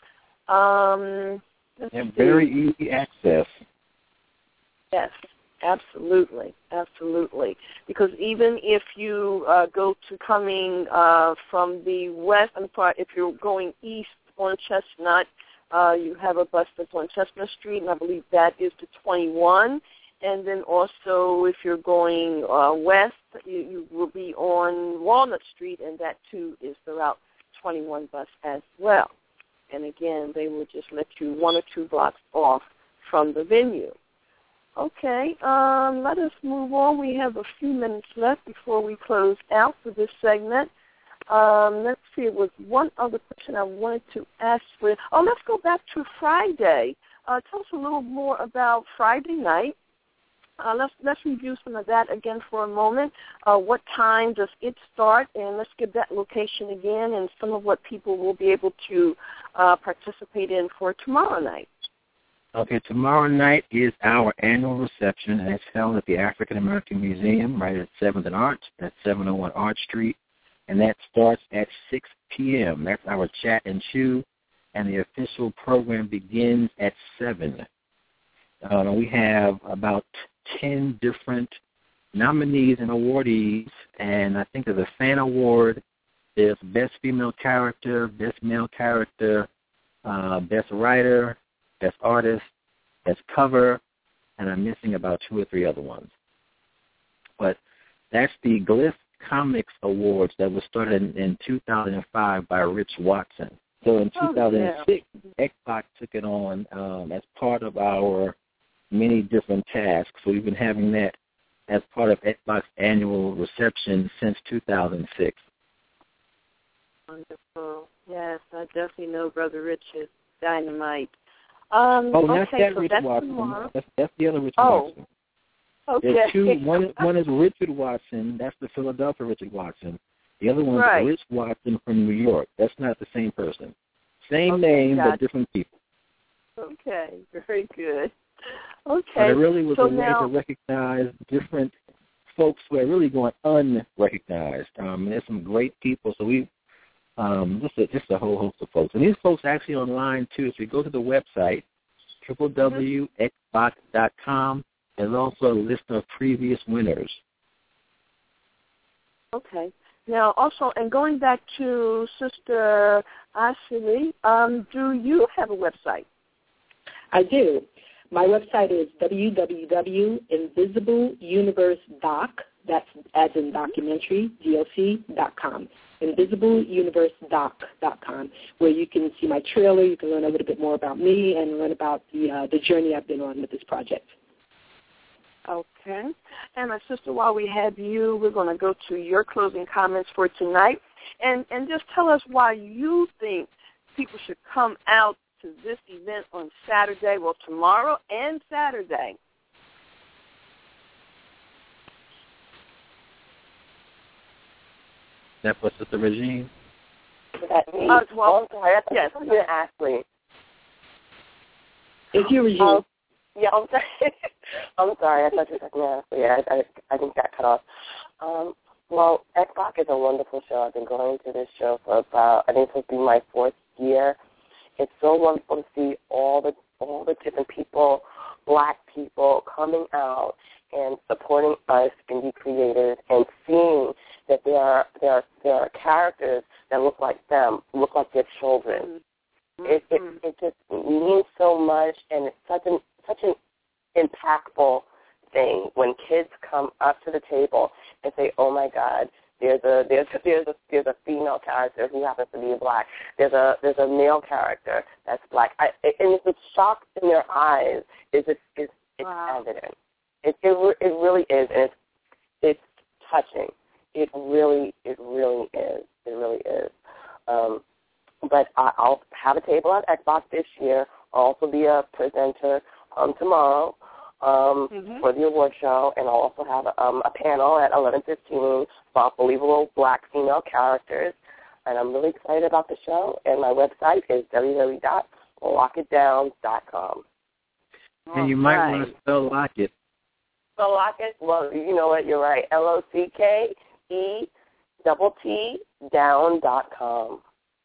Um, and very easy access. Yes. Absolutely, absolutely. Because even if you uh, go to coming uh, from the west, I'm sorry, if you're going east on Chestnut, uh, you have a bus that's on Chestnut Street, and I believe that is the twenty-one. And then also if you're going uh, west, you, you will be on Walnut Street, and that too is the Route twenty-one bus as well. And again, they will just let you one or two blocks off from the venue. Okay, um, let us move on. We have a few minutes left before we close out for this segment. Um, let's see, it was one other question I wanted to ask for. Oh, let's go back to Friday. Uh, tell us a little more about Friday night. Uh, let's let's review some of that again for a moment. Uh, what time does it start? And let's give that location again and some of what people will be able to uh, participate in for tomorrow night. Okay, tomorrow night is our annual reception, and it's held at the African American Museum right at seventh and Arch. That's seven oh one Arch Street, and that starts at six p.m. That's our chat and chew, and the official program begins at seven. Uh, we have about ten different nominees and awardees, and I think there's a fan award. There's Best Female Character, Best Male Character, uh, Best Writer, Best Artist, Best Cover, and I'm missing about two or three other ones. But that's the Glyph Comics Awards that was started in, in two thousand five by Rich Watson. So in two thousand six, oh, yeah. Xbox took it on um, as part of our many different tasks. So we've been having that as part of Xbox annual reception since two thousand six. Wonderful. Yes, I definitely know Brother Rich is dynamite. Um, oh, not okay, that so Rich that's Watson. That's, that's the other Rich oh. Watson. Okay. There's two. One, one is Richard Watson. That's the Philadelphia Richard Watson. The other one's right. Rich Watson from New York. That's not the same person. Same okay, name, gotcha. but different people. Okay, very good. Okay. But it really was so a now, way to recognize different folks who are really going unrecognized. Um, and there's some great people. So we um, just a, just a whole host of folks. And these folks are actually online, too. So you go to the website, w w w dot xbox dot com. There's also a list of previous winners. Okay. Now, also, and going back to Sister Ashley, um, do you have a website? I do. My website is w w w dot invisible universe doc, that's as in documentary, D O C, dot com, invisible universe doc dot com, where you can see my trailer, you can learn a little bit more about me, and learn about the uh, the journey I've been on with this project. Okay. And my sister, while we have you, we're going to go to your closing comments for tonight. And, and just tell us why you think people should come out to this event on Saturday, well, tomorrow and Saturday. That was the regime? That means, uh, well, oh, sorry, yes. Ashley. It's your regime. Um, yeah, I'm sorry. I'm sorry. I thought you were talking to Ashley. I, I, I think that cut off. Um, well, X-Box is a wonderful show. I've been going to this show for about, I think this will be my fourth year. It's so wonderful to see all the all the different people, black people, coming out and supporting us indie creators and seeing that there are there are there are characters that look like them, look like their children. Mm-hmm. It, it it just means so much, and it's such an such an impactful thing when kids come up to the table and say, "Oh my God, there's a there's a, there's a there's a female character who happens to be black. There's a there's a male character that's black." I, and the shock in their eyes is it's it's, it's wow. evident. It, it it really is, and it's it's touching. It really it really is. It really is. Um, but I, I'll have a table at X-Box this year. I'll also be a presenter um, tomorrow um, mm-hmm. for the award show, and I'll also have um, a panel at eleven fifteen about believable black female characters. And I'm really excited about the show. And my website is w w w dot lock it down dot com. And you might right. want to spell lock it. So lock it. Well, you know what? You're right. L O C K E double T down dot com.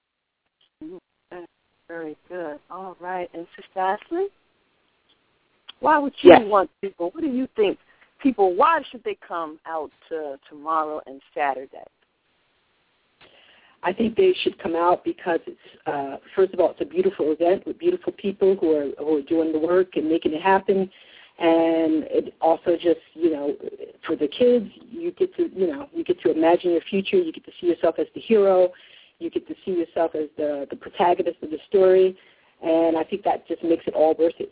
Very good. All right. And Sister Ashley, why would you yes. want people, what do you think people, why should they come out uh, tomorrow and Saturday? I think they should come out because it's, uh, first of all, it's a beautiful event with beautiful people who are who are doing the work and making it happen. And it also just, you know, for the kids, you get to, you know, you get to imagine your future. You get to see yourself as the hero. You get to see yourself as the, the protagonist of the story. And I think that just makes it all worth it.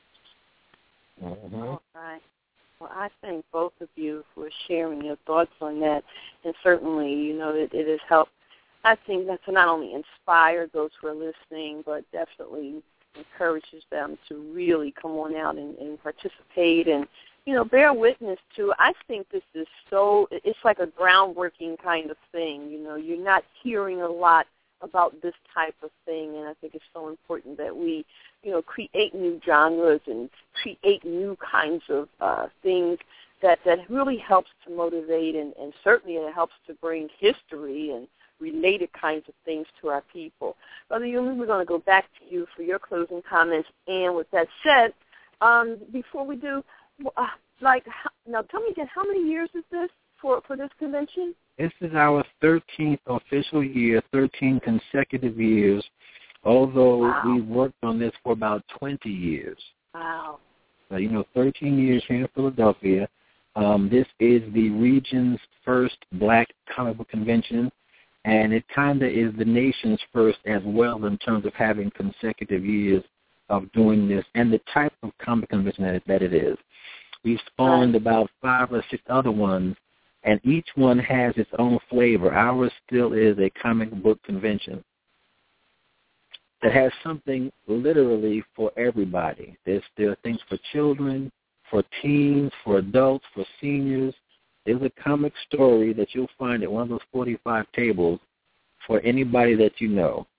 Mm-hmm. All right. Well, I thank both of you for sharing your thoughts on that. And certainly, you know, it, it has helped. I think that to not only inspire those who are listening, but definitely encourages them to really come on out and, and participate and, you know, bear witness to. I think this is so, it's like a groundbreaking kind of thing. You know, you're not hearing a lot about this type of thing, and I think it's so important that we, you know, create new genres and create new kinds of uh, things that, that really helps to motivate, and, and certainly it helps to bring history and related kinds of things to our people. Brother Yumi, we're going to go back to you for your closing comments. And with that said, um, before we do, uh, like, how, now tell me again, how many years is this for, for this convention? This is our thirteenth official year, thirteen consecutive years, although wow. we've worked on this for about twenty years. Wow. So, you know, thirteen years here in Philadelphia. Um, this is the region's first black comic book convention. And it kind of is the nation's first as well in terms of having consecutive years of doing this and the type of comic convention that it, that it is. We've spawned right. about five or six other ones, and each one has its own flavor. Ours still is a comic book convention that has something literally for everybody. There's there are things for children, for teens, for adults, for seniors. There's a comic story that you'll find at one of those forty-five tables for anybody that you know.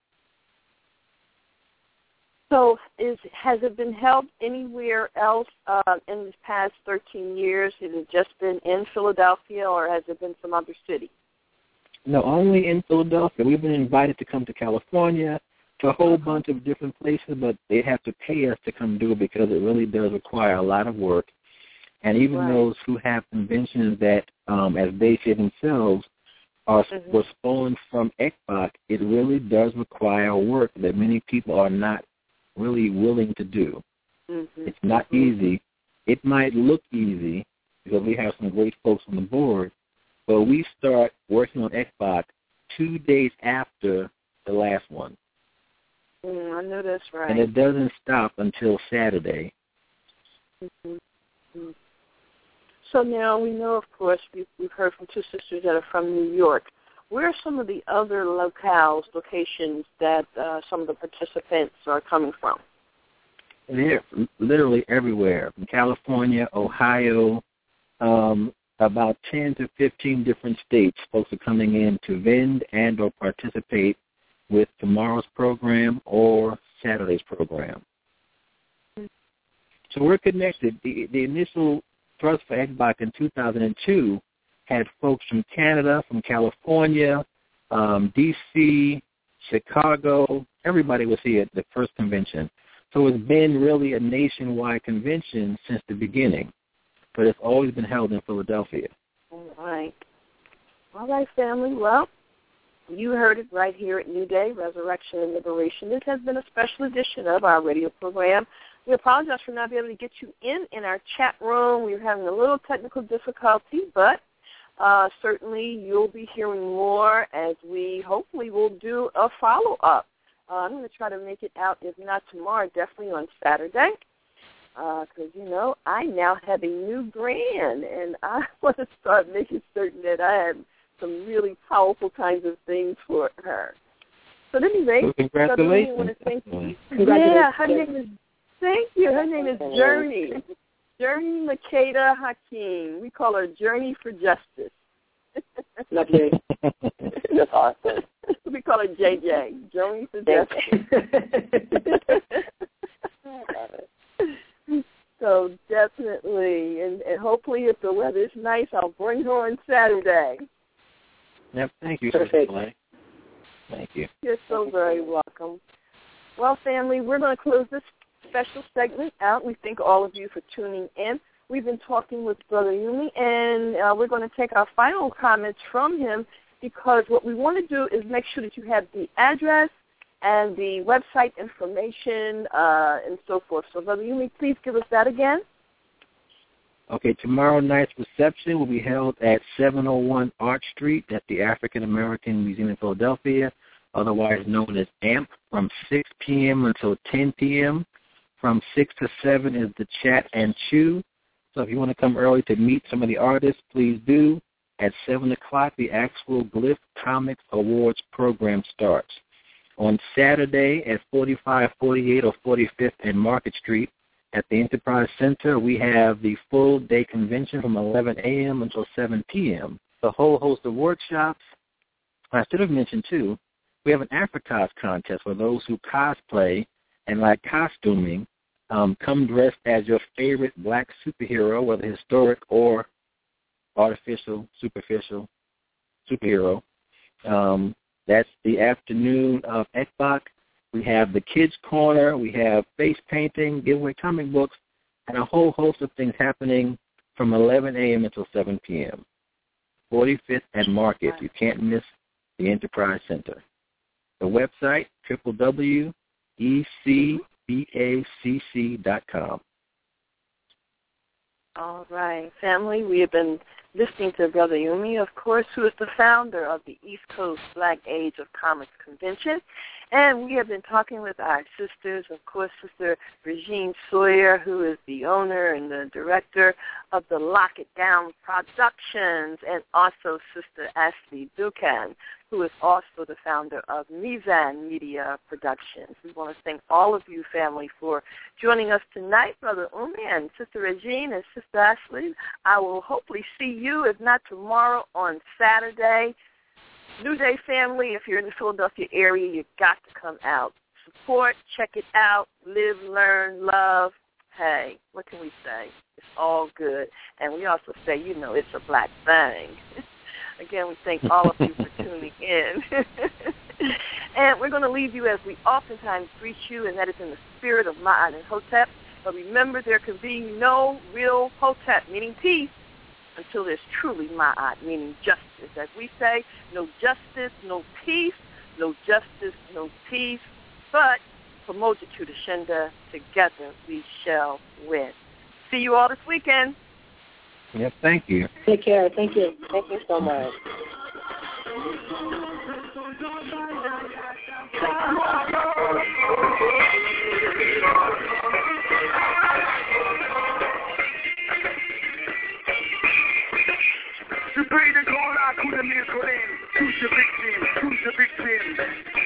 So is has it been held anywhere else uh, in the past thirteen years? Has it just been in Philadelphia, or has it been some other city? No, only in Philadelphia. We've been invited to come to California, to a whole bunch of different places, but they have to pay us to come do it because it really does require a lot of work. And even right. those who have conventions that, um, as they say themselves, are mm-hmm. were spawned from X-Box, it really does require work that many people are not really willing to do. Mm-hmm. It's not mm-hmm. easy. It might look easy because we have some great folks on the board, but we start working on X-Box two days after the last one. Mm, I know that's right. And it doesn't stop until Saturday. Mm-hmm. Mm-hmm. So now we know, of course, we've, we've heard from two sisters that are from New York. where are some of the other locales, locations that uh, some of the participants are coming from? They're literally everywhere, from California, Ohio, um, about ten to fifteen different states. Folks are coming in to vend and or participate with tomorrow's program or Saturday's program. So we're connected. The, the initial thrust for X B O C in two thousand two had folks from Canada, from California, um, D C, Chicago. Everybody was here at the first convention. So it's been really a nationwide convention since the beginning, but it's always been held in Philadelphia. All right. All right, family. Well, you heard it right here at New Day, Resurrection and Liberation. This has been a special edition of our radio program. We apologize for not being able to get you in in our chat room. We were having a little technical difficulty, but uh, certainly you'll be hearing more as we hopefully will do a follow-up. Uh, I'm going to try to make it out, if not tomorrow, definitely on Saturday, because, uh, you know, I now have a new brand, and I want to start making certain that I have some really powerful kinds of things for her. So at any rate, well, congratulations. I want to thank you. Yeah, her name is, thank you. Her name is Journey. Journey Makeda Hakeem. We call her Journey for Justice. Lovely. That's awesome. We call her J J, Journey for Justice. So definitely, and, and hopefully if the weather is nice, I'll bring her on Saturday. Yep, thank you, Perfect. Sister Thank you. You're so very welcome. Well, family, we're going to close this special segment out. We thank all of you for tuning in. We've been talking with Brother Yumi, and uh, we're going to take our final comments from him, because what we want to do is make sure that you have the address and the website information uh, and so forth. So, Brother Yumi, please give us that again. Okay, tomorrow night's reception will be held at seven oh one Arch Street at the African American Museum in Philadelphia, otherwise known as A M P, from six p.m. until ten p.m. From six to seven is the Chat and Chew. So if you want to come early to meet some of the artists, please do. At seven o'clock, the actual Glyph Comics Awards program starts. On Saturday at forty-five forty-eight or forty-fifth and Market Street at the Enterprise Center, we have the full-day convention from eleven a.m. until seven p.m. A whole host of workshops. I should have mentioned, too, we have an AfriCos contest for those who cosplay and like costuming. Um, come dressed as your favorite black superhero, whether historic or artificial, superficial superhero. Um, that's the afternoon of X B O C. We have the Kids Corner. We have face painting, giveaway comic books, and a whole host of things happening from eleven a.m. until seven p.m. forty-fifth and Market. You can't miss the Enterprise Center. The website, w w w dot e c b a c c dot com. All right, family, we have been listening to Brother Yumi, of course, who is the founder of the East Coast Black Age of Comics Convention. And we have been talking with our sisters, of course, Sister Regine Sawyer, who is the owner and the director of the Lock It Down Productions, and also Sister Ashley Dukan, who is also the founder of Mizan Media Productions. We want to thank all of you, family, for joining us tonight, Brother Umi and Sister Regine and Sister Ashley. I will hopefully see you, if not tomorrow, on Saturday. New Day family, if you're in the Philadelphia area, you've got to come out. Support, check it out, live, learn, love. Hey, what can we say? It's all good. And we also say, you know, it's a black thing. Again, we thank all of you for tuning in. And we're going to leave you as we oftentimes greet you, and that is in the spirit of Ma'at and Hotep. But remember, there can be no real Hotep, meaning peace, until there's truly Ma'at, meaning justice. As we say, no justice, no peace, no justice, no peace, but for multitude of Shenda, together we shall win. See you all this weekend. Yep, thank you. Take care. Thank you. Thank you so much. Tu payes de grands lacs ou de mille collines. the victim? Who's the victim?